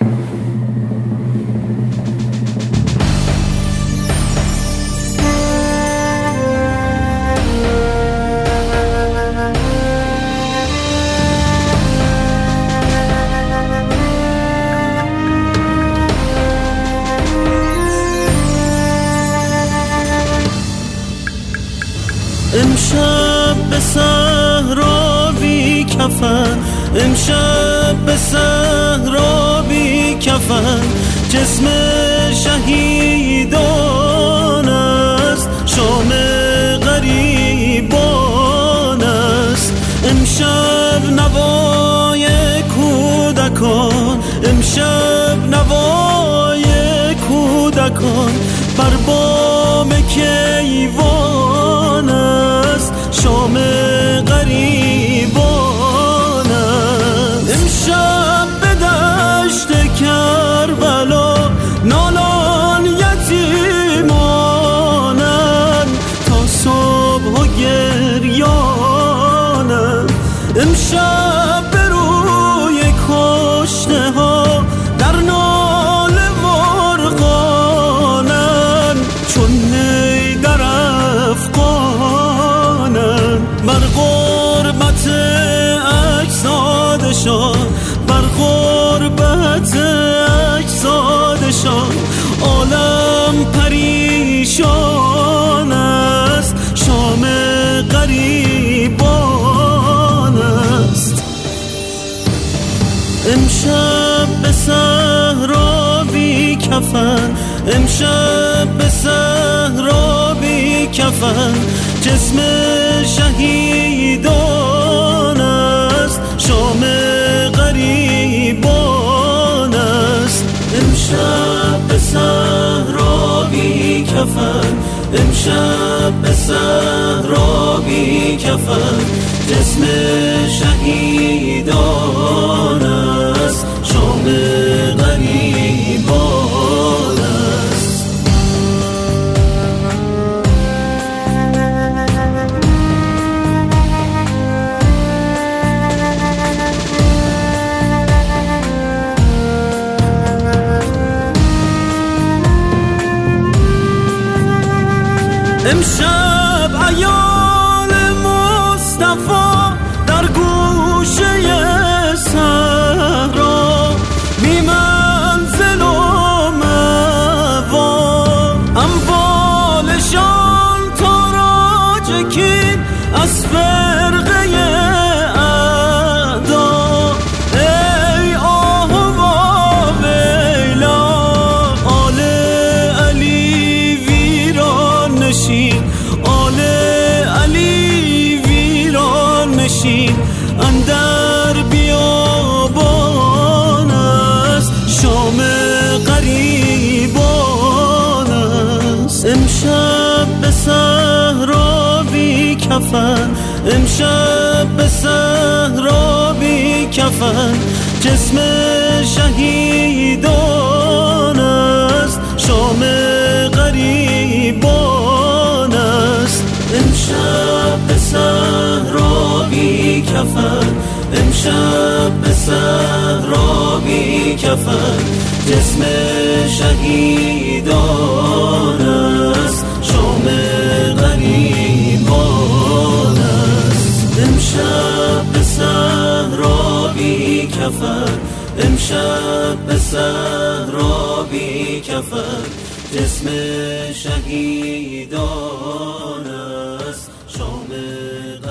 امشب به صحرا بی کفن، امشب به صحرا بی کفن، جسم شهیدان است، شام غریبان است. امشب نوای کودکان، امشب نوای کودکان بر بام کیوان است، شام غریبان است. امشب به دشت کربلا نالان یتیمانند، تا صبح و گریانند. امشب به روی کشته ها در ناله مرغانند، چون نی در افغانند. بر غربت اجسادشان، بر غربت اجسادشان عالم پریشان است، شام غریبان است. امشب به صحرا بی کفن، امشب به صحرا بی کفن، جسم شهیدان است، شام غریبان است. امشب به صحرا بی کفن، امشب به صحرا بی کفن، جسم شهیدان است، شام غریبان است. امشب عیال مصطفی در گوشه صحرا، بی منزل و مأوا، اموالشان تاراج کین از فرقه اعدا. ای آه و ویلا، آل علی ویران نشین، آل علی ویران نشین، اندر بیابان است، شام غریبان است. امشب به صحرا بی کفن، امشب به صحرا بی کفن، جسم شهیدان است، شام غریبان است. امشب به صحرا بی کفن، امشب به صحرا بی کفن، جسم شهیدان است، شام غریبان است. امشب به صحرا بی کفن، امشب به صحرا بی کفن، جسم شهیدان است، شام